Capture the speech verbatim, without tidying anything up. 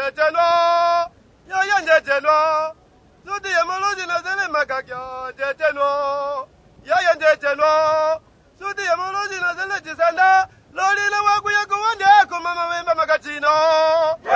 Jeteno, Yayan Jeteno, Sudi Amology Nazele Magagio, Jeteno, Yayan Jeteno, Sudi Amology Nazele Tisanda, Lodi Lawakuya Kuwanda, Kumama Magazino.